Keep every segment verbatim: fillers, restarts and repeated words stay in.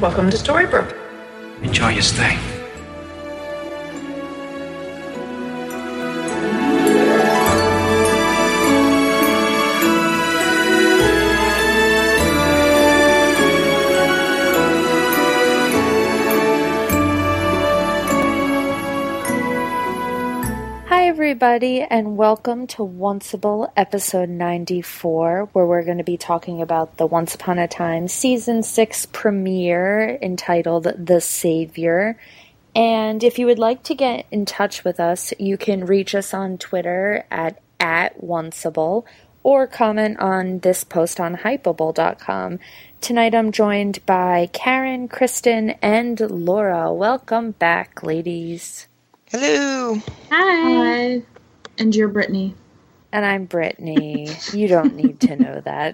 Welcome to Storybrooke. Enjoy your stay. Hi everybody, and welcome to Onceable episode ninety-four, where we're going to be talking about the Once Upon a Time season six premiere entitled The Savior. And if you would like to get in touch with us, you can reach us on Twitter at, at Onceable, or comment on this post on hypeable dot com. Tonight I'm joined by Karen, Kristen, and Laura. Welcome back, ladies. Hello. Hi. Hi. And you're Brittany. And I'm Brittany. You don't need to know that.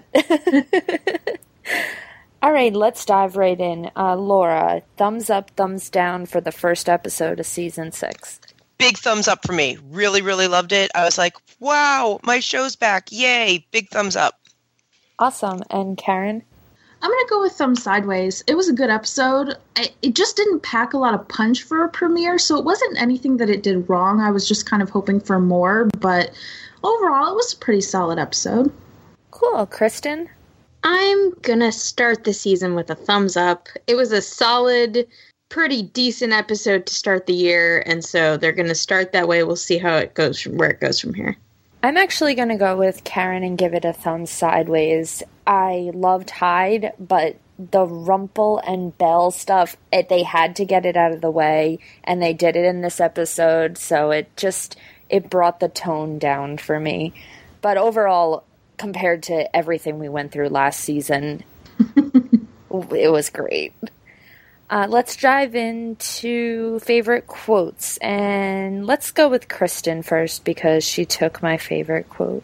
All right, let's dive right in. Uh, Laura, thumbs up, thumbs down for the first episode of season six. Big thumbs up for me. Really, really loved it. I was like, wow, my show's back. Yay. Big thumbs up. Awesome. And Karen? I'm going to go with thumb sideways. It was a good episode. I, it just didn't pack a lot of punch for a premiere, so it wasn't anything that it did wrong. I was just kind of hoping for more, but overall, it was a pretty solid episode. Cool. Kristen? I'm going to start the season with a thumbs up. It was a solid, pretty decent episode to start the year, and so they're going to start that way. We'll see how it goes from where it goes from here. I'm actually going to go with Karen and give it a thumb sideways. I loved Hyde, but the Rumple and Belle stuff, it, they had to get it out of the way, and they did it in this episode, so it just, it brought the tone down for me. But overall, compared to everything we went through last season, it was great. Uh, let's dive into favorite quotes, and let's go with Kristen first because she took my favorite quote.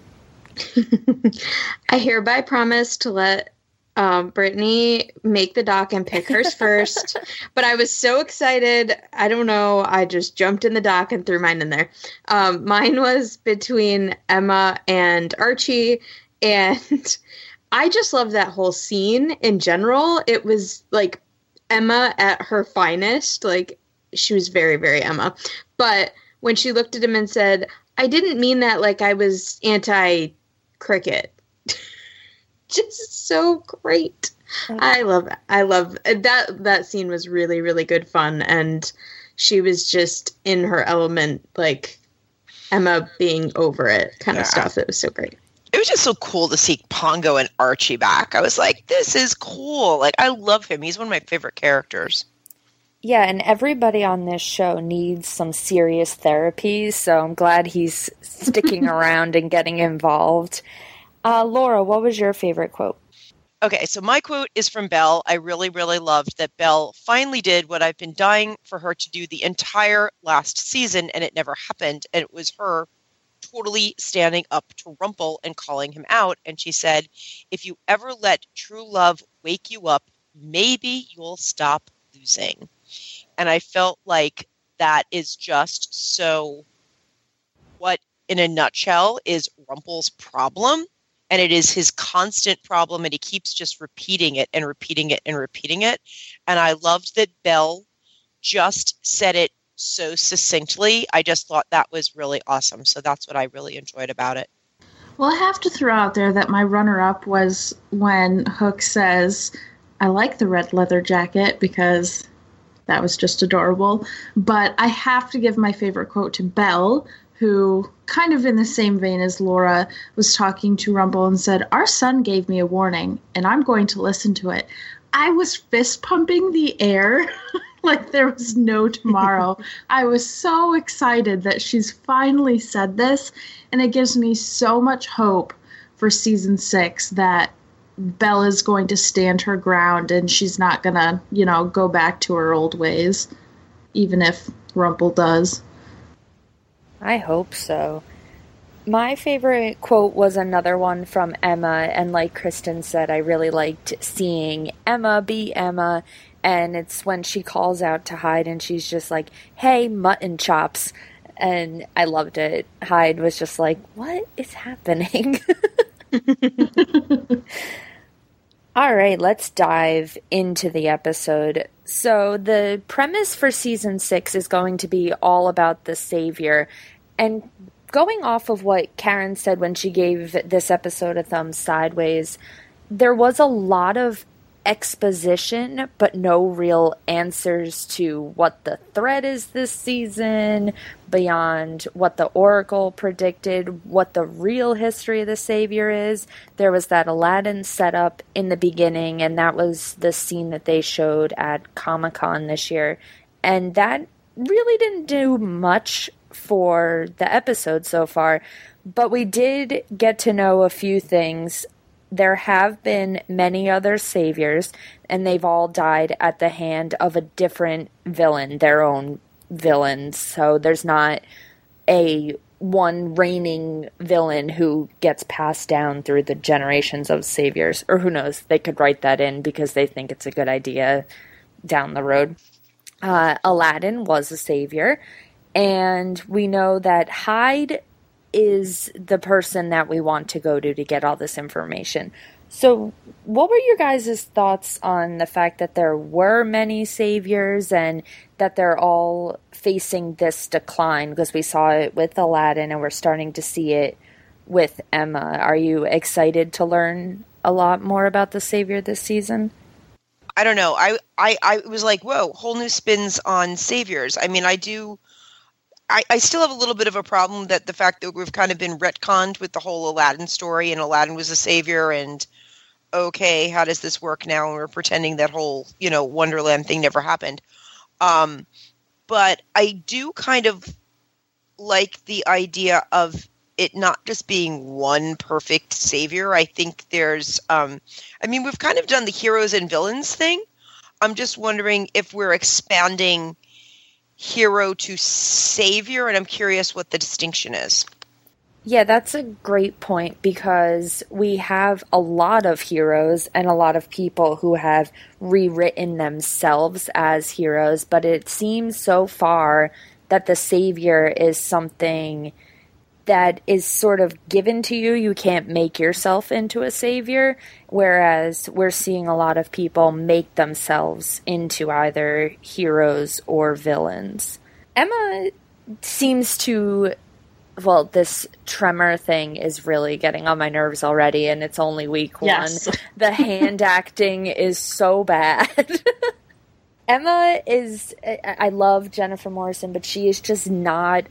I hereby promise to let um, Brittany make the doc and pick hers first, but I was so excited. I don't know. I just jumped in the doc and threw mine in there. Um, mine was between Emma and Archie, and I just love that whole scene in general. It was like Emma at her finest. Like, she was very, very Emma. But when she looked at him and said, I didn't mean that like I was anti-cricket. Just so great. Okay. I love it. I love that. That scene was really, really good fun. And she was just in her element, like Emma being over it kind yeah. of stuff. It was so great. It was just so cool to see Pongo and Archie back. I was like, this is cool. Like, I love him. He's one of my favorite characters. Yeah, and everybody on this show needs some serious therapy, so I'm glad he's sticking around and getting involved. Uh, Laura, what was your favorite quote? Okay, so my quote is from Belle. I really, really loved that Belle finally did what I've been dying for her to do the entire last season, and it never happened, and it was her totally standing up to Rumple and calling him out. And she said, if you ever let true love wake you up, maybe you'll stop losing. And I felt like that is just so what, in a nutshell, is Rumple's problem. And it is his constant problem. And he keeps just repeating it and repeating it and repeating it. And I loved that Belle just said it so succinctly. I just thought that was really awesome. So that's what I really enjoyed about it. Well, I have to throw out there that my runner-up was when Hook says, I like the red leather jacket, because that was just adorable. But I have to give my favorite quote to Belle, who, kind of in the same vein as Laura, was talking to Rumple and said, our son gave me a warning, and I'm going to listen to it. I was fist pumping the air like there was no tomorrow. I was so excited that she's finally said this, and it gives me so much hope for season six that Belle is going to stand her ground and she's not going to, you know, go back to her old ways, even if Rumple does. I hope so. My favorite quote was another one from Emma, and like Kristen said, I really liked seeing Emma be Emma, and it's when she calls out to Hyde and she's just like, hey, mutton chops, and I loved it. Hyde was just like, what is happening? All right, let's dive into the episode. So the premise for season six is going to be all about the Savior. And going off of what Karen said when she gave this episode a thumbs sideways, there was a lot of exposition, but no real answers to what the threat is this season, beyond what the Oracle predicted, what the real history of the Savior is. There was that Aladdin setup in the beginning, and that was the scene that they showed at Comic-Con this year. And that really didn't do much for the episode so far, but we did get to know a few things. There have been many other saviors, and they've all died at the hand of a different villain, their own villains. So there's not a one reigning villain who gets passed down through the generations of saviors. Or who knows, they could write that in because they think it's a good idea down the road. Uh, Aladdin was a savior, and we know that Hyde is the person that we want to go to to get all this information. So what were your guys' thoughts on the fact that there were many saviors and that they're all facing this decline? Because we saw it with Aladdin and we're starting to see it with Emma. Are you excited to learn a lot more about the savior this season? I don't know. I, I, I was like, whoa, whole new spins on saviors. I mean, I do... I, I still have a little bit of a problem that the fact that we've kind of been retconned with the whole Aladdin story, and Aladdin was a savior, and okay, how does this work now? And we're pretending that whole, you know, Wonderland thing never happened. Um, but I do kind of like the idea of it not just being one perfect savior. I think there's, um, I mean, we've kind of done the heroes and villains thing. I'm just wondering if we're expanding hero to savior, and I'm curious what the distinction is. Yeah, that's a great point, because we have a lot of heroes and a lot of people who have rewritten themselves as heroes, but it seems so far that the savior is something that is sort of given to you. You can't make yourself into a savior, whereas we're seeing a lot of people make themselves into either heroes or villains. Emma seems to, well, this tremor thing is really getting on my nerves already, and it's only week yes. one. The hand acting is so bad. Emma is, I love Jennifer Morrison, but she is just not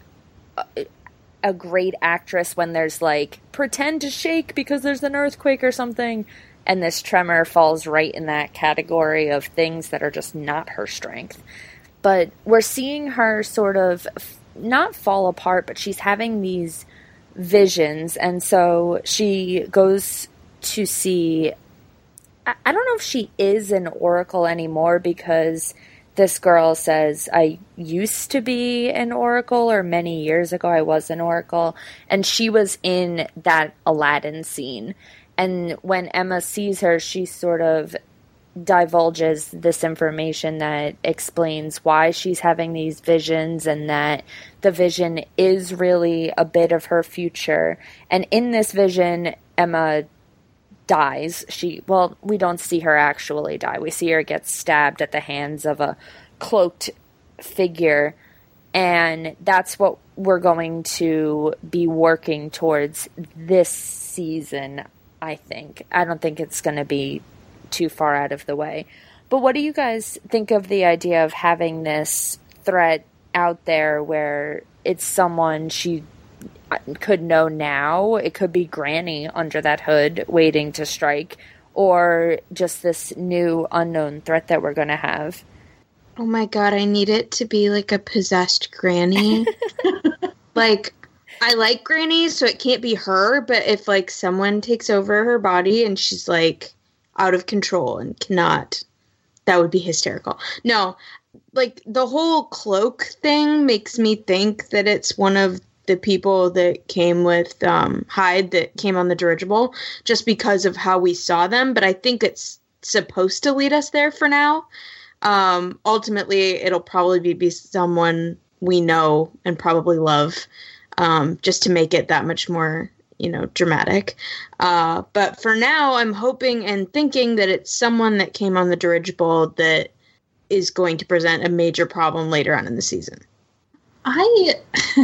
a great actress when there's like, pretend to shake because there's an earthquake or something, and this tremor falls right in that category of things that are just not her strength. But we're seeing her sort of not fall apart, but she's having these visions, and so she goes to see, I, I don't know if she is an oracle anymore, because this girl says, I used to be an oracle, or many years ago I was an oracle. And she was in that Aladdin scene. And when Emma sees her, she sort of divulges this information that explains why she's having these visions, and that the vision is really a bit of her future. And in this vision, Emma dies. She, well, we don't see her actually die. We see her get stabbed at the hands of a cloaked figure, and that's what we're going to be working towards this season, I think. I don't think it's going to be too far out of the way. But what do you guys think of the idea of having this threat out there where it's someone she could know now? It could be Granny under that hood waiting to strike, or just this new unknown threat that we're going to have. Oh my god, I need it to be like a possessed Granny. Like, I like Granny, so it can't be her, but if like someone takes over her body and she's like out of control and cannot, that would be hysterical. No, like the whole cloak thing makes me think that it's one of the people that came with um, Hyde that came on the dirigible, just because of how we saw them. But I think it's supposed to lead us there for now. Um, ultimately, it'll probably be, be someone we know and probably love, um, just to make it that much more, you know, dramatic. Uh, but for now, I'm hoping and thinking that it's someone that came on the dirigible that is going to present a major problem later on in the season. I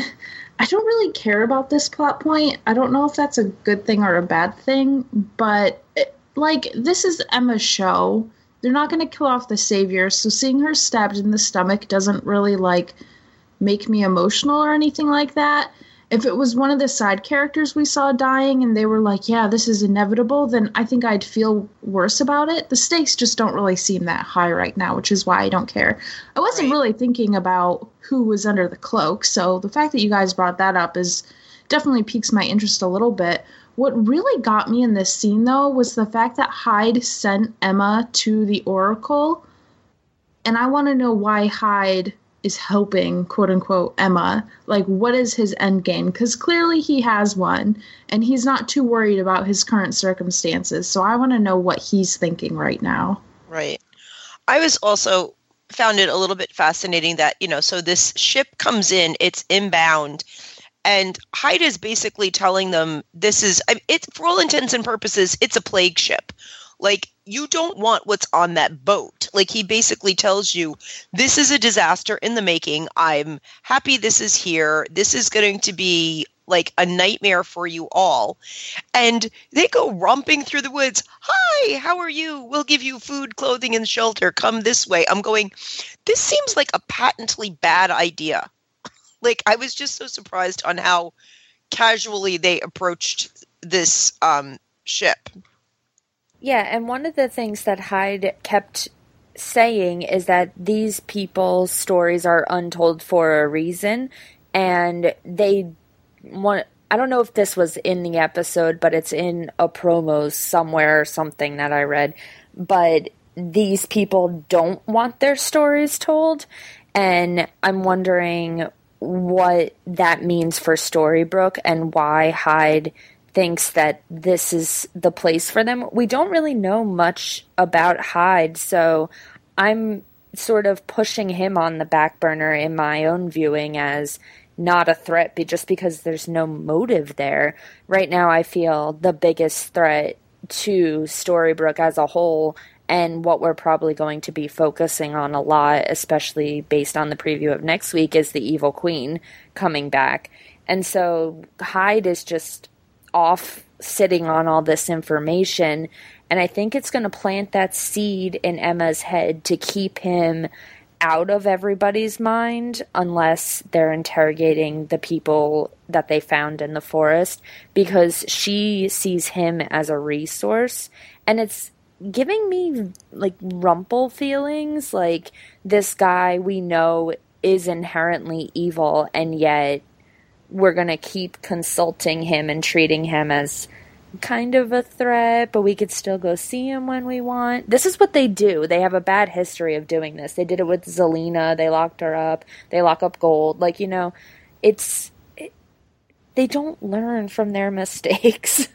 I don't really care about this plot point. I don't know if that's a good thing or a bad thing, but it, like, this is Emma's show. They're not going to kill off the savior, so seeing her stabbed in the stomach doesn't really, like, make me emotional or anything like that. If it was one of the side characters we saw dying and they were like, yeah, this is inevitable, then I think I'd feel worse about it. The stakes just don't really seem that high right now, which is why I don't care. I wasn't Right. really thinking about who was under the cloak, so the fact that you guys brought that up is definitely piques my interest a little bit. What really got me in this scene, though, was the fact that Hyde sent Emma to the Oracle, and I want to know why Hyde is helping, quote-unquote, Emma. Like, what is his end game? Because clearly he has one, and he's not too worried about his current circumstances, so I want to know what he's thinking right now. Right. I was also found it a little bit fascinating that, you know, so this ship comes in, it's inbound, and Hyde is basically telling them this is, I- it's for all intents and purposes, it's a plague ship. Like, you don't want what's on that boat. Like, he basically tells you, this is a disaster in the making. I'm happy this is here. This is going to be like a nightmare for you all. And they go romping through the woods. Hi, how are you? We'll give you food, clothing, and shelter. Come this way. I'm going, this seems like a patently bad idea. Like, I was just so surprised on how casually they approached this um, ship. Yeah, and one of the things that Hyde kept saying is that these people's stories are untold for a reason, and they want. I don't know if this was in the episode, but it's in a promo somewhere or something that I read. But these people don't want their stories told, and I'm wondering what that means for Storybrooke and why Hyde thinks that this is the place for them. We don't really know much about Hyde, so I'm sort of pushing him on the back burner in my own viewing as not a threat, but just because there's no motive there. Right now, I feel the biggest threat to Storybrooke as a whole, and what we're probably going to be focusing on a lot, especially based on the preview of next week, is the Evil Queen coming back. And so Hyde is just off sitting on all this information, and I think it's going to plant that seed in Emma's head to keep him out of everybody's mind unless they're interrogating the people that they found in the forest, because she sees him as a resource, and it's giving me like Rumple feelings, like this guy we know is inherently evil, and yet we're going to keep consulting him and treating him as kind of a threat, but we could still go see him when we want. This is what they do. They have a bad history of doing this. They did it with Zelena. They locked her up. They lock up Gold. Like, you know, it's... It, they don't learn from their mistakes.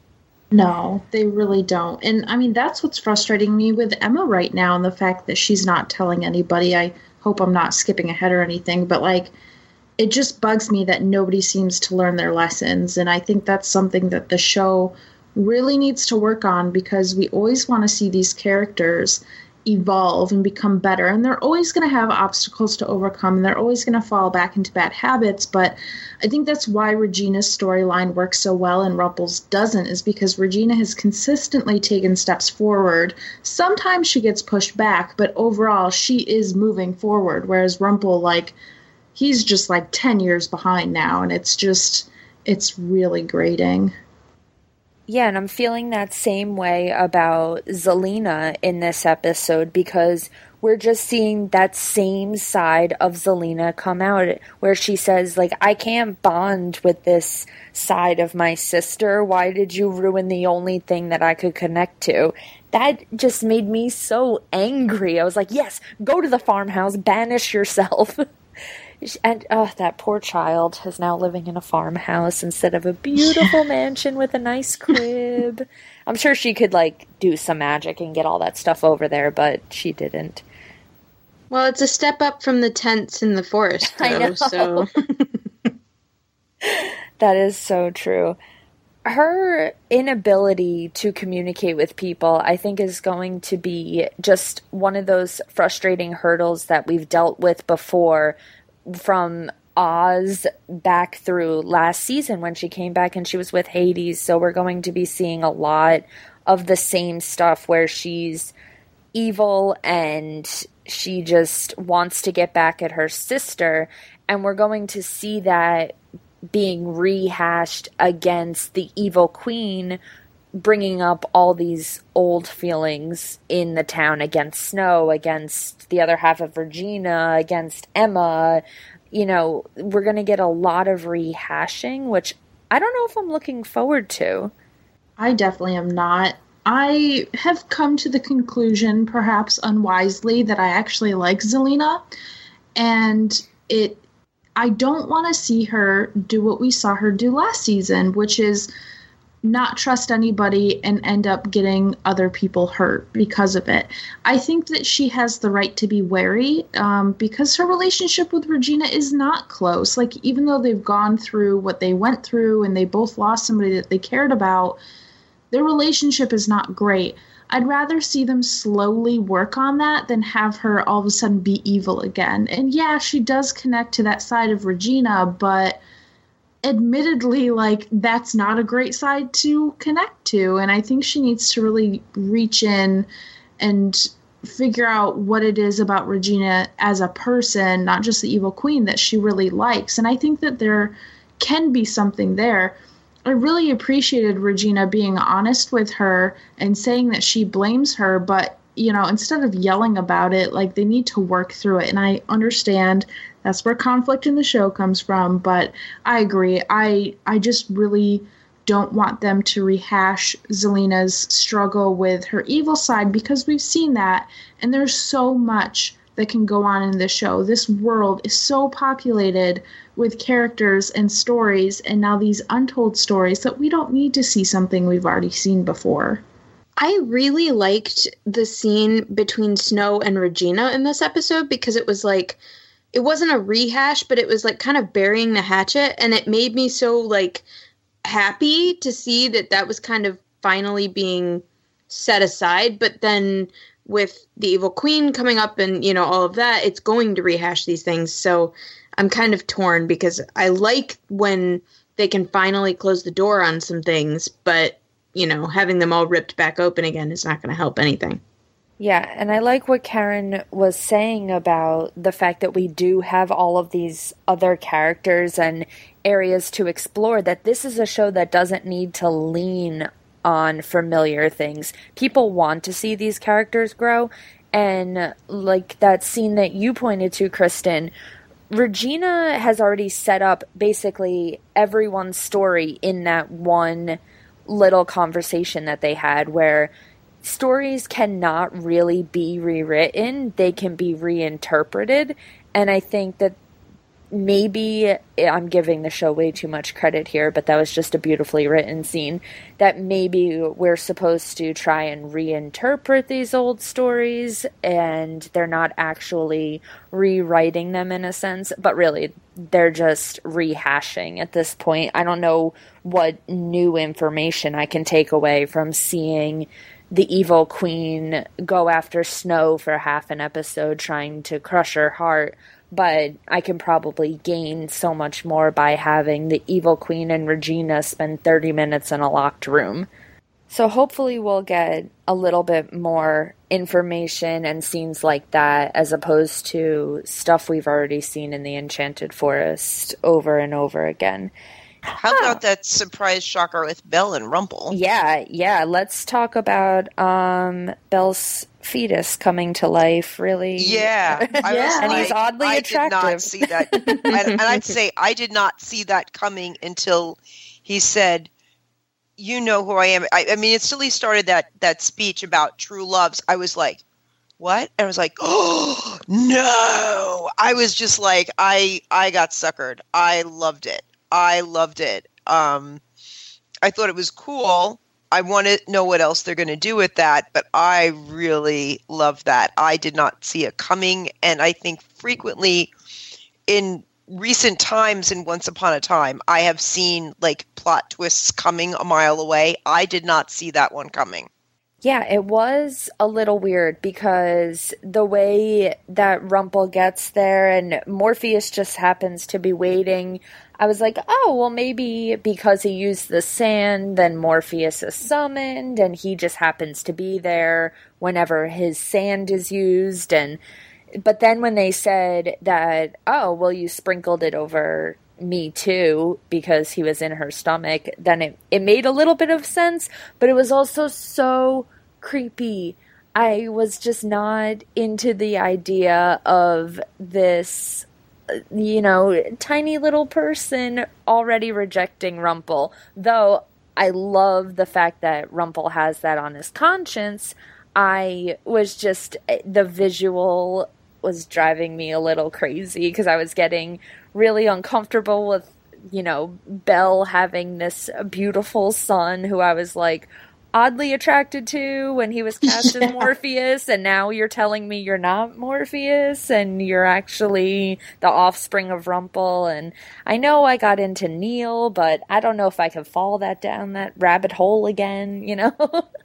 No, they really don't. And, I mean, that's what's frustrating me with Emma right now, and the fact that she's not telling anybody. I hope I'm not skipping ahead or anything, but, like, it just bugs me that nobody seems to learn their lessons, and I think that's something that the show really needs to work on, because we always want to see these characters evolve and become better, and they're always going to have obstacles to overcome, and they're always going to fall back into bad habits. But I think that's why Regina's storyline works so well and Rumple's doesn't, is because Regina has consistently taken steps forward. Sometimes she gets pushed back, but overall she is moving forward, whereas Rumple, like, he's just like ten years behind now, and it's just, it's really grating. Yeah, and I'm feeling that same way about Zelena in this episode, because we're just seeing that same side of Zelena come out, where she says, like, I can't bond with this side of my sister. Why did you ruin the only thing that I could connect to? That just made me so angry. I was like, yes, go to the farmhouse, banish yourself. And oh, that poor child is now living in a farmhouse instead of a beautiful mansion with a nice crib. I'm sure she could, like, do some magic and get all that stuff over there, but she didn't. Well, it's a step up from the tents in the forest, though, I know. so... That is so true. her inability to communicate with people, I think, is going to be just one of those frustrating hurdles that we've dealt with before from Oz back through last season when she came back and she was with Hades. So we're going to be seeing a lot of the same stuff where she's evil and she just wants to get back at her sister. And we're going to see that being rehashed against the evil queen, bringing up all these old feelings in the town against Snow, against the other half of Regina, against Emma. You know, we're going to get a lot of rehashing, which I don't know if I'm looking forward to. I definitely am not. I have come to the conclusion, perhaps unwisely, that I actually like Zelena, and it I don't want to see her do what we saw her do last season, which is not trust anybody and end up getting other people hurt because of it. I think that she has the right to be wary um, because her relationship with Regina is not close. Like, even though they've gone through what they went through and they both lost somebody that they cared about, their relationship is not great. I'd rather see them slowly work on that than have her all of a sudden be evil again. And yeah, she does connect to that side of Regina, but admittedly, like, that's not a great side to connect to. And I think she needs to really reach in and figure out what it is about Regina as a person, not just the evil queen, that she really likes. And I think that there can be something there. I really appreciated Regina being honest with her and saying that she blames her, but, you know, instead of yelling about it, like, they need to work through it. And I understand that's where conflict in the show comes from, but I agree. I I just really don't want them to rehash Zelena's struggle with her evil side, because we've seen that, and there's so much that can go on in this show. This world is so populated with characters and stories, and now these untold stories, that we don't need to see something we've already seen before. I really liked the scene between Snow and Regina in this episode, because it was like, it wasn't a rehash, but it was like kind of burying the hatchet, and it made me so like happy to see that that was kind of finally being set aside. But then with the evil queen coming up and, you know, all of that, it's going to rehash these things. So I'm kind of torn, because I like when they can finally close the door on some things, but, you know, having them all ripped back open again is not going to help anything. Yeah, and I like what Karen was saying about the fact that we do have all of these other characters and areas to explore, that this is a show that doesn't need to lean on familiar things. People want to see these characters grow, and like that scene that you pointed to, Kristen, Regina has already set up basically everyone's story in that one little conversation that they had, where stories cannot really be rewritten, they can be reinterpreted. And I think that maybe I'm giving the show way too much credit here, but that was just a beautifully written scene, that maybe we're supposed to try and reinterpret these old stories and they're not actually rewriting them in a sense, but really they're just rehashing at this point. I don't know what new information I can take away from seeing the evil queen go after Snow for half an episode trying to crush her heart, but I can probably gain so much more by having the evil queen and Regina spend thirty minutes in a locked room. So hopefully we'll get a little bit more information and scenes like that, as opposed to stuff we've already seen in the Enchanted Forest over and over again. How about that surprise shocker with Belle and Rumple? Yeah, yeah. Let's talk about um, Belle's fetus coming to life, really. Yeah. I Yeah. was And like, he's oddly I attractive. did not see that. and, and I'd say I did not see that coming until he said, you know who I am. I, I mean, until he started that, that speech about true loves, I was like, what? And I was like, oh, no. I was just like, I I got suckered. I loved it. I loved it. Um, I thought it was cool. I want to know what else they're going to do with that, but I really love that. I did not see it coming, and I think frequently in recent times in Once Upon a Time, I have seen like plot twists coming a mile away. I did not see that one coming. Yeah, it was a little weird because the way that Rumple gets there and Morpheus just happens to be waiting, I was like, oh, well, maybe because he used the sand, then Morpheus is summoned and he just happens to be there whenever his sand is used. And but then when they said that, oh, well, you sprinkled it over me too because he was in her stomach, then it, it made a little bit of sense, but it was also so creepy. I was just not into the idea of this, you know, tiny little person already rejecting Rumple. Though I love the fact that Rumple has that on his conscience, I was just, the visual was driving me a little crazy because I was getting really uncomfortable with, you know, Belle having this beautiful son who I was like oddly attracted to when he was cast yeah. as Morpheus, and now you're telling me you're not Morpheus and you're actually the offspring of Rumple. And I know I got into Neil, but I don't know if I can fall that down that rabbit hole again, you know?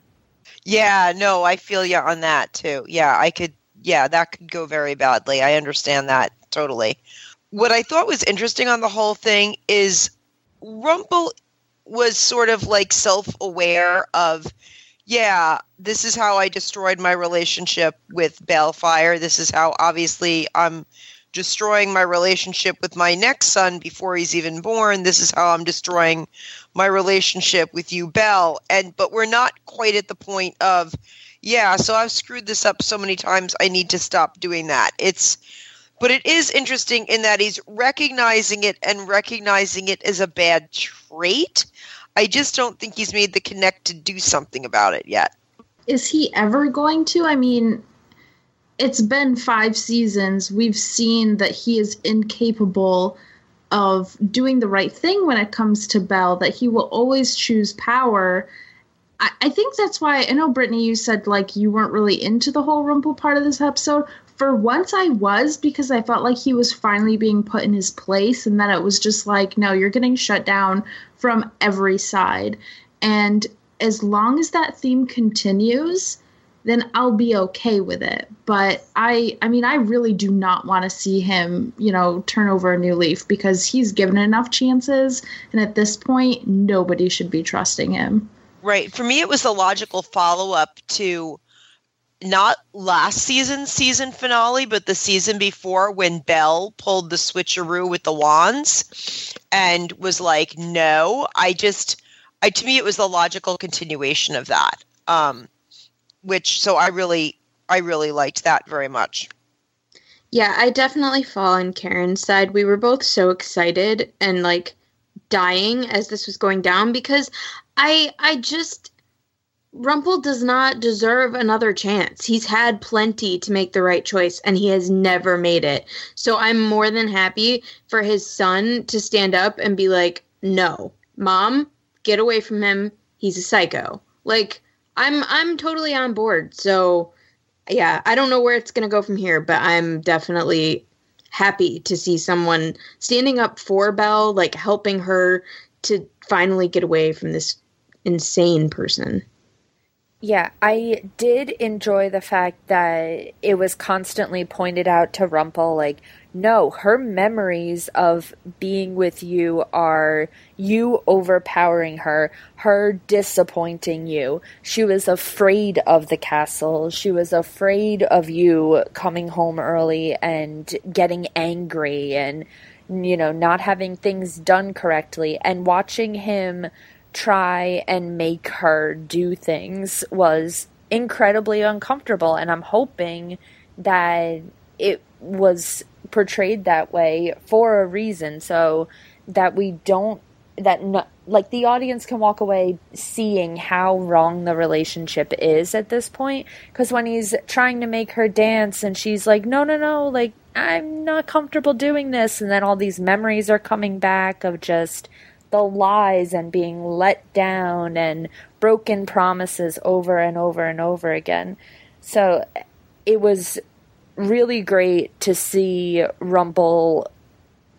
Yeah, no, I feel you on that too. Yeah, I could Yeah, that could go very badly. I understand that totally. What I thought was interesting on the whole thing is Rumple was sort of like self-aware of, yeah, this is how I destroyed my relationship with Balefire. This is how, obviously, I'm destroying my relationship with my next son before he's even born. This is how I'm destroying my relationship with you, Belle. And but we're not quite at the point of, yeah, so I've screwed this up so many times, I need to stop doing that. It's, but it is interesting in that he's recognizing it and recognizing it as a bad trait. I just don't think he's made the connect to do something about it yet. Is he ever going to? I mean, it's been five seasons. We've seen that he is incapable of doing the right thing when it comes to Belle, that he will always choose power. I, I think that's why, I know, Brittany, you said, like, you weren't really into the whole Rumple part of this episode. For once I was, because I felt like he was finally being put in his place, and that it was just like, no, you're getting shut down from every side. And as long as that theme continues, then I'll be okay with it. But I, I mean, I really do not want to see him, you know, turn over a new leaf, because he's given enough chances, and at this point, nobody should be trusting him. Right. For me, it was the logical follow-up to not last season's season finale, but the season before, when Belle pulled the switcheroo with the wands and was like, no, I just, I, to me, it was the logical continuation of that. Um, which, so I really, I really liked that very much. Yeah, I definitely fall on Karen's side. We were both so excited and like dying as this was going down, because I, I just, Rumple does not deserve another chance. He's had plenty to make the right choice, and he has never made it. So I'm more than happy for his son to stand up and be like, no, Mom, get away from him. He's a psycho. Like, I'm I'm totally on board. So, yeah, I don't know where it's going to go from here, but I'm definitely happy to see someone standing up for Belle, like helping her to finally get away from this insane person. Yeah, I did enjoy the fact that it was constantly pointed out to Rumple, like, no, her memories of being with you are you overpowering her, her disappointing you. She was afraid of the castle. She was afraid of you coming home early and getting angry and, you know, not having things done correctly. And watching him try and make her do things was incredibly uncomfortable, and I'm hoping that it was portrayed that way for a reason, so that we don't, that no, like the audience can walk away seeing how wrong the relationship is at this point. Because when he's trying to make her dance and she's like, no no no, like, I'm not comfortable doing this, and then all these memories are coming back of just the lies and being let down and broken promises over and over and over again. So it was really great to see Rumple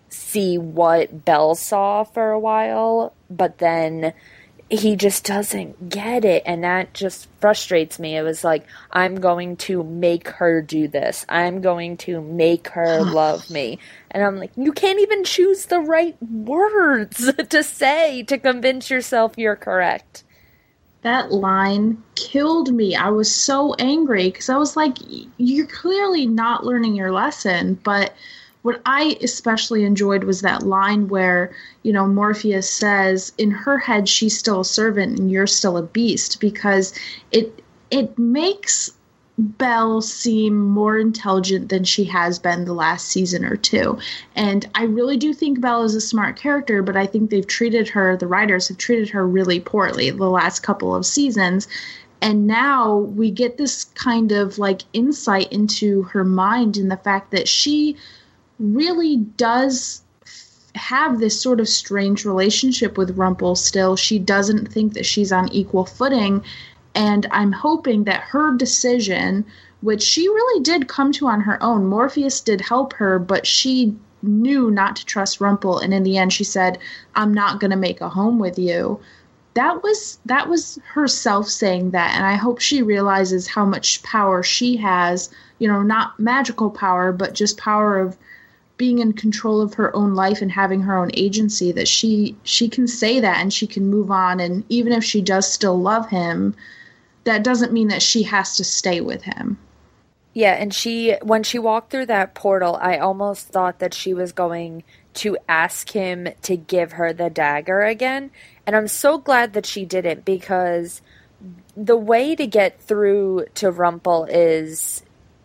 see what Belle saw for a while, but then he just doesn't get it, and that just frustrates me. It was like, I'm going to make her do this. I'm going to make her love me. And I'm like, you can't even choose the right words to say to convince yourself you're correct. That line killed me. I was so angry because I was like, you're clearly not learning your lesson. But what I especially enjoyed was that line where, you know, Morpheus says, in her head, she's still a servant and you're still a beast, because it it makes Belle seem more intelligent than she has been the last season or two. And I really do think Belle is a smart character, but I think they've treated her, the writers have treated her really poorly the last couple of seasons. And now we get this kind of like insight into her mind and the fact that she really does have this sort of strange relationship with Rumple still. She doesn't think that she's on equal footing. And I'm hoping that her decision, which she really did come to on her own, Morpheus did help her, but she knew not to trust Rumple. And in the end, she said, I'm not going to make a home with you. That was that was herself saying that. And I hope she realizes how much power she has, you know, not magical power, but just power of being in control of her own life and having her own agency, that she she can say that and she can move on. And even if she does still love him, that doesn't mean that she has to stay with him. Yeah, and she, when she walked through that portal, I almost thought that she was going to ask him to give her the dagger again. And I'm so glad that she didn't, because the way to get through to Rumple is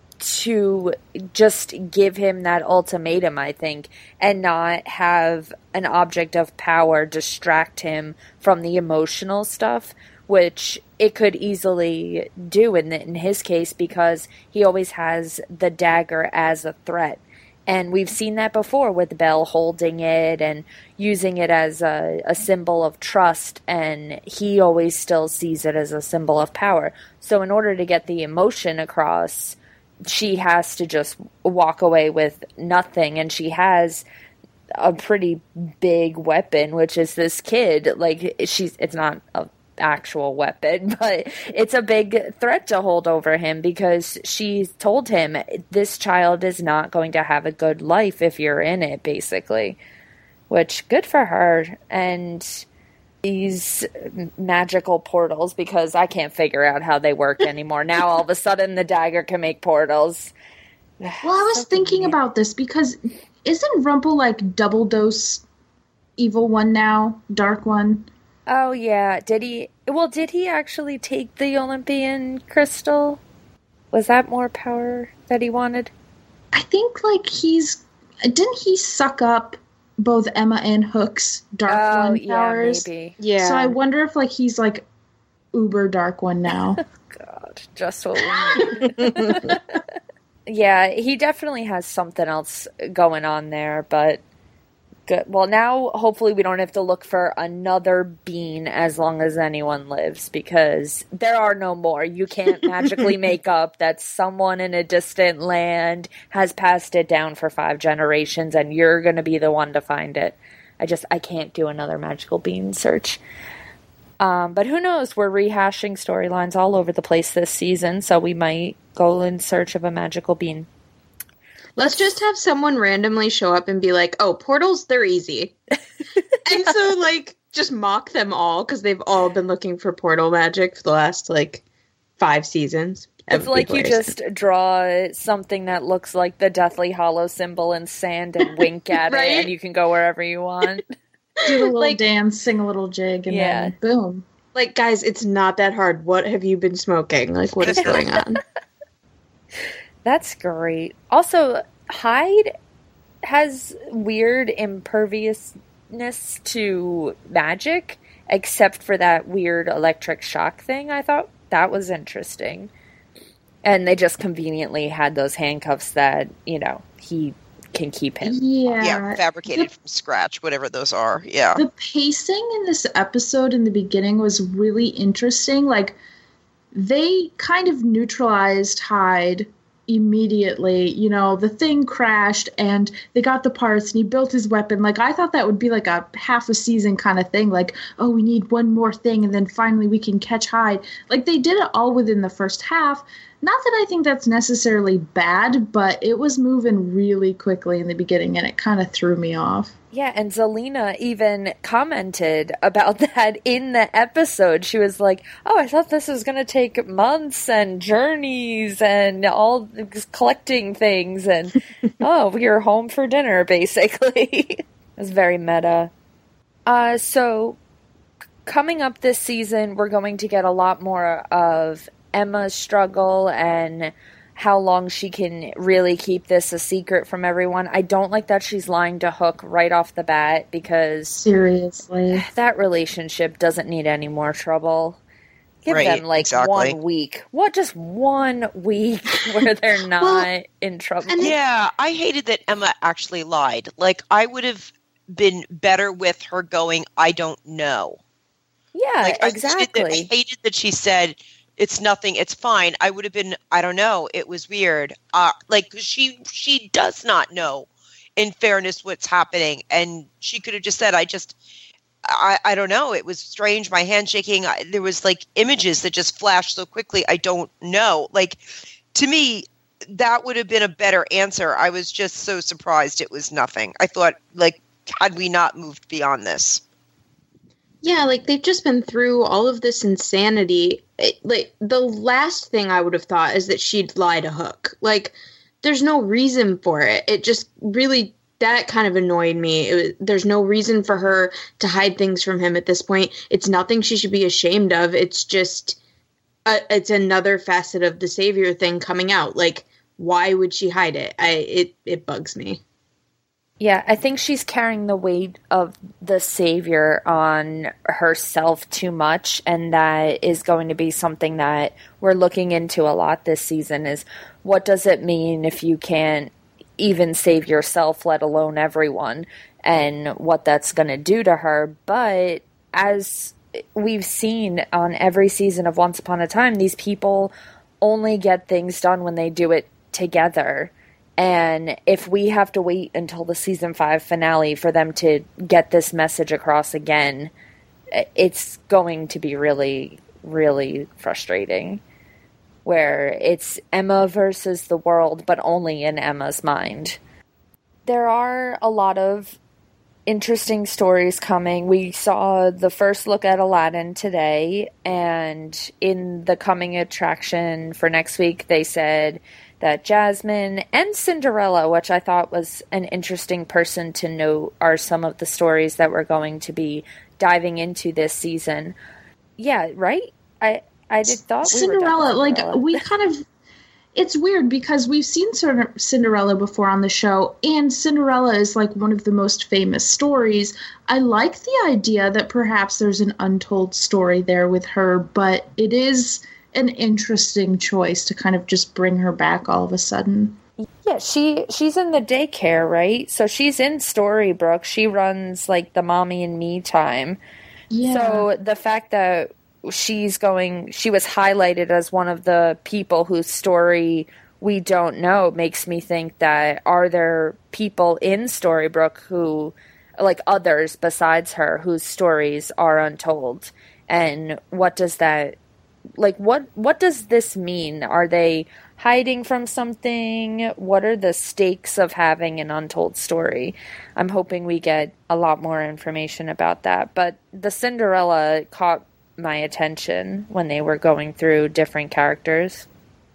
to just give him that ultimatum, I think, and not have an object of power distract him from the emotional stuff, which it could easily do in, the, in his case, because he always has the dagger as a threat. And we've seen that before with Belle holding it and using it as a, a symbol of trust, and he always still sees it as a symbol of power. So in order to get the emotion across, she has to just walk away with nothing, and she has a pretty big weapon, which is this kid. Like, she's, it's not a actual weapon, but it's a big threat to hold over him, because she told him this child is not going to have a good life if you're in it, basically, which good for her. And these magical portals, because I can't figure out how they work anymore. Now all of a sudden the dagger can make portals. Well, I was so thinking weird about this, because isn't Rumple like double dose evil one now, dark one? Oh, yeah. Did he... Well, did he actually take the Olympian crystal? Was that more power that he wanted? I think, like, he's... Didn't he suck up both Emma and Hook's Dark oh, One yeah, powers? Maybe. Yeah. So I wonder if, like, he's, like, uber Dark One now. God, just what we need. Yeah, he definitely has something else going on there, but... Good. Well, now hopefully we don't have to look for another bean as long as anyone lives, because there are no more. You can't magically make up that someone in a distant land has passed it down for five generations and you're going to be the one to find it. I just, I can't do another magical bean search. Um, but who knows? We're rehashing storylines all over the place this season, so we might go in search of a magical bean. Let's just have someone randomly show up and be like, oh, portals, they're easy. And so, like, just mock them all, because they've all been looking for portal magic for the last, like, five seasons. It's like you just draw something that looks like the Deathly Hollow symbol in sand and wink at Right? it, and you can go wherever you want. Do a little Like- dance, sing a little jig, and Yeah. then boom. Like, guys, it's not that hard. What have you been smoking? Like, what is going on? That's great. Also, Hyde has weird imperviousness to magic, except for that weird electric shock thing. I thought that was interesting. And they just conveniently had those handcuffs that, you know, he can keep him. Yeah. Yeah, fabricated The- from scratch, whatever those are. Yeah. The pacing in this episode in the beginning was really interesting. Like, they kind of neutralized Hyde, immediately, you know, the thing crashed and they got the parts and he built his weapon. Like, I thought that would be like a half a season kind of thing. Like, oh, we need one more thing and then finally we can catch Hyde. Like, they did it all within the first half. Not that I think that's necessarily bad, but it was moving really quickly in the beginning and it kind of threw me off. Yeah, and Zelina even commented about that in the episode. She was like, oh, I thought this was going to take months and journeys and all collecting things. And, oh, we're home for dinner, basically. It was very meta. Uh, so, coming up this season, we're going to get a lot more of Emma's struggle and how long she can really keep this a secret from everyone. I don't like that she's lying to Hook right off the bat because seriously, that relationship doesn't need any more trouble. Give right, them like exactly. one week. What, just one week where they're not well, in trouble? Yeah, I hated that Emma actually lied. Like, I would have been better with her going, I don't know. Yeah, like, exactly. I hated, that, I hated that she said, it's nothing, it's fine. I would have been, I don't know, it was weird. Uh, like, she she does not know, in fairness, what's happening. And she could have just said, I just, I, I don't know. It was strange. My hand shaking. I, there was, like, images that just flashed so quickly. I don't know. Like, to me, that would have been a better answer. I was just so surprised it was nothing. I thought, like, had we not moved beyond this? Yeah, like, they've just been through all of this insanity. It, like, the last thing I would have thought is that she'd lie to Hook. Like, there's no reason for it. It just really, that kind of annoyed me. It was, there's no reason for her to hide things from him at this point. It's nothing she should be ashamed of. It's just, a, it's another facet of the Savior thing coming out. Like, why would she hide it? I it it bugs me. Yeah, I think she's carrying the weight of the Savior on herself too much, and that is going to be something that we're looking into a lot this season, is what does it mean if you can't even save yourself, let alone everyone, and what that's going to do to her. But as we've seen on every season of Once Upon a Time, these people only get things done when they do it together. And if we have to wait until the season five finale for them to get this message across again, it's going to be really, really frustrating. Where it's Emma versus the world, but only in Emma's mind. There are a lot of interesting stories coming. We saw the first look at Aladdin today, and in the coming attraction for next week, they said that Jasmine and Cinderella, which I thought was an interesting person to note, are some of the stories that we're going to be diving into this season. Yeah, right? I I did thought we Cinderella, were Cinderella. Like, we kind of, it's weird because we've seen Cinderella before on the show, and Cinderella is like one of the most famous stories. I like the idea that perhaps there's an untold story there with her, but it is an interesting choice to kind of just bring her back all of a sudden. Yeah, she she's in the daycare, right? So she's in Storybrooke. She runs like the Mommy and Me time. Yeah. So the fact that she's going, she was highlighted as one of the people whose story we don't know makes me think that are there people in Storybrooke who, like others besides her, whose stories are untold? And what does that Like, what what does this mean? Are they hiding from something? What are the stakes of having an untold story? I'm hoping we get a lot more information about that. But the Cinderella caught my attention when they were going through different characters.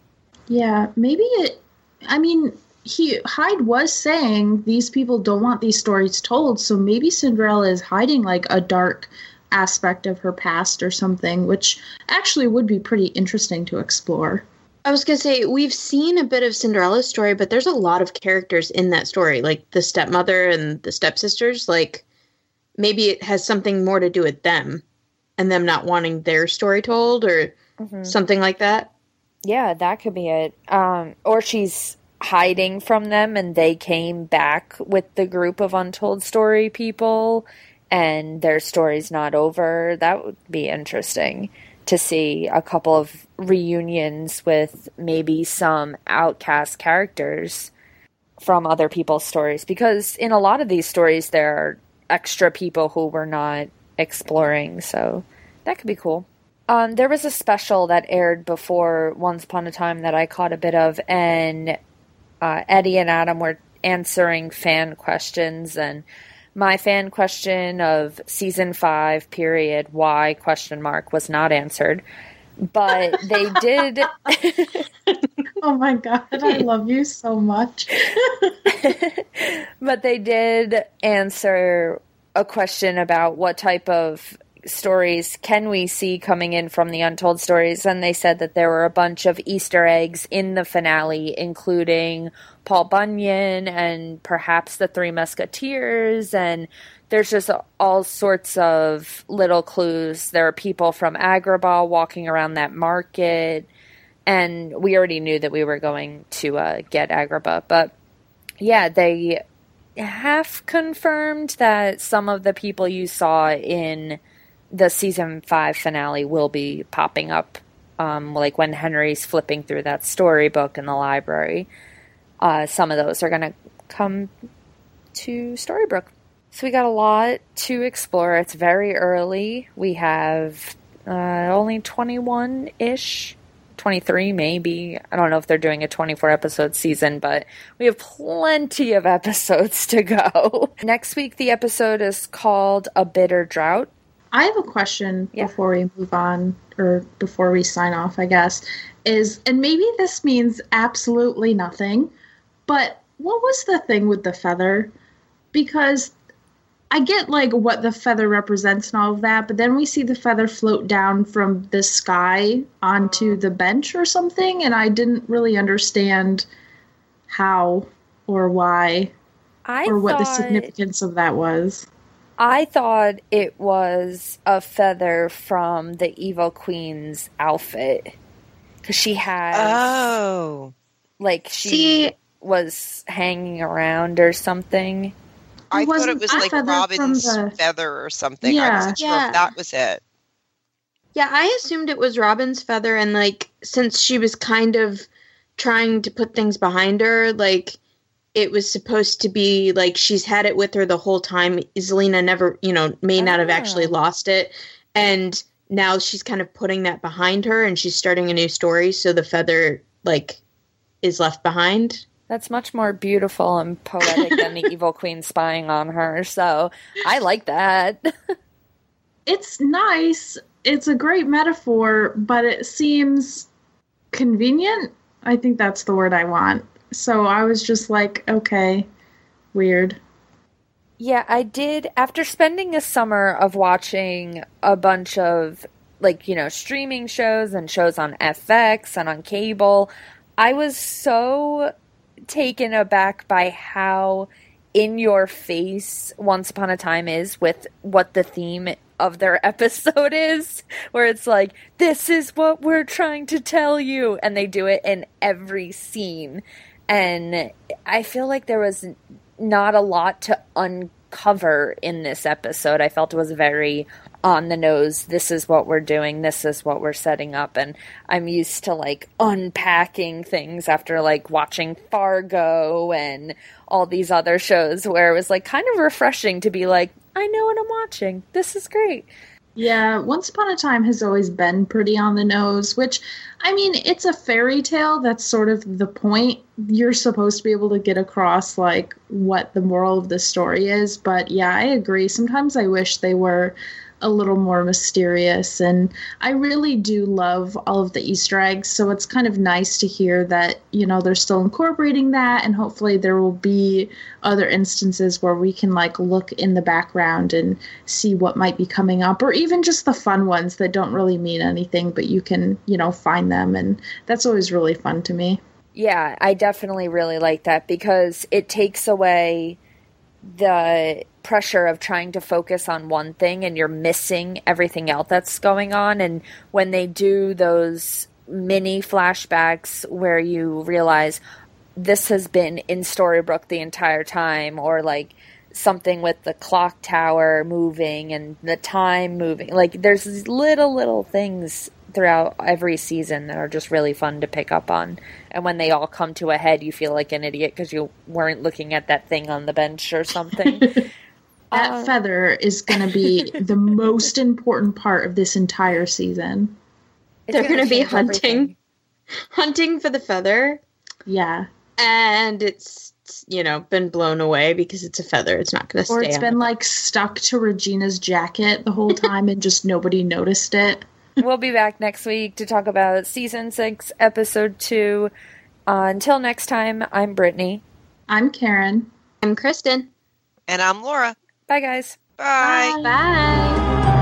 Yeah, maybe it... I mean, he Hyde was saying these people don't want these stories told, so maybe Cinderella is hiding, like, a dark aspect of her past or something, which actually would be pretty interesting to explore. I was going to say, we've seen a bit of Cinderella's story, but there's a lot of characters in that story, like the stepmother and the stepsisters. Like, maybe it has something more to do with them and them not wanting their story told or mm-hmm. something like that. Yeah, that could be it. Um, or she's hiding from them and they came back with the group of untold story people and their story's not over. That would be interesting. to see a couple of reunions with maybe some outcast characters from other people's stories, because in a lot of these stories there are extra people who we're not exploring, so that could be cool. Um, there was a special that aired before Once Upon a Time that I caught a bit of, and uh, Eddie and Adam were answering fan questions, and my fan question of season five, period, why, question mark, was not answered. But they did... Oh my god, I love you so much. But they did answer a question about what type of stories can we see coming in from the Untold Stories, and they said that there were a bunch of Easter eggs in the finale, including Paul Bunyan and perhaps the Three Musketeers, and there's just all sorts of little clues. There are people from Agrabah walking around that market, and we already knew that we were going to uh, get Agrabah, but yeah, they have confirmed that some of the people you saw in the season five finale will be popping up, um, like when Henry's flipping through that storybook in the library. Uh, some of those are going to come to Storybrooke. So we got a lot to explore. It's very early. We have uh, only twenty-one-ish, twenty-three maybe. I don't know if they're doing a twenty-four episode season, but we have plenty of episodes to go. Next week, the episode is called A Bitter Drought. I have a question yeah. before we move on, or before we sign off, I guess, is, and maybe this means absolutely nothing, but what was the thing with the feather? Because I get, like, what the feather represents and all of that, but then we see the feather float down from the sky onto the bench or something, and I didn't really understand how or why I or what thought... the significance of that was. I thought it was a feather from the Evil Queen's outfit. Because she has... Oh. Like, she See, was hanging around or something. I It thought it was like Robin's the... feather or something. Yeah. I wasn't sure Yeah. if that was it. Yeah, I assumed it was Robin's feather, and, like, since she was kind of trying to put things behind her, like... it was supposed to be like she's had it with her the whole time. Zelena never, you know, may not have actually lost it. And now she's kind of putting that behind her and she's starting a new story. So the feather, like, is left behind. That's much more beautiful and poetic than the Evil Queen spying on her. So I like that. It's nice. It's a great metaphor, but it seems convenient. I think that's the word I want. So I was just like, okay, weird. Yeah, I did. After spending a summer of watching a bunch of, like, you know, streaming shows and shows on F X and on cable, I was so taken aback by how in your face Once Upon a Time is with what the theme of their episode is, where it's like, this is what we're trying to tell you, and they do it in every scene. And I feel like there was not a lot to uncover in this episode. I felt it was very on the nose. This is what we're doing. This is what we're setting up. And I'm used to, like, unpacking things after, like, watching Fargo and all these other shows where it was, like, kind of refreshing to be like, I know what I'm watching. This is great. Yeah, Once Upon a Time has always been pretty on the nose, which, I mean, it's a fairy tale. That's sort of the point. You're supposed to be able to get across, like, what the moral of the story is. But, yeah, I agree. Sometimes I wish they were a little more mysterious, and I really do love all of the Easter eggs, so it's kind of nice to hear that, you know, they're still incorporating that, and hopefully there will be other instances where we can, like, look in the background and see what might be coming up, or even just the fun ones that don't really mean anything, but you can, you know, find them, and that's always really fun to me. Yeah, I definitely really like that, because it takes away the pressure of trying to focus on one thing and you're missing everything else that's going on. And when they do those mini flashbacks where you realize this has been in Storybrooke the entire time, or like something with the clock tower moving and the time moving, like there's these little little things throughout every season that are just really fun to pick up on. And when they all come to a head, you feel like an idiot because you weren't looking at that thing on the bench or something. That uh, feather is going to be the most important part of this entire season. They're going to be change hunting, everything. hunting for the feather, Yeah. and it's, you know, been blown away because it's a feather. It's not going to Or stay it's on been it. like stuck to Regina's jacket the whole time and just nobody noticed it. We'll be back next week to talk about Season six, Episode two. Uh, until next time, I'm Brittany. I'm Karen. I'm Kristen. And I'm Laura. Bye, guys. Bye. Bye. Bye.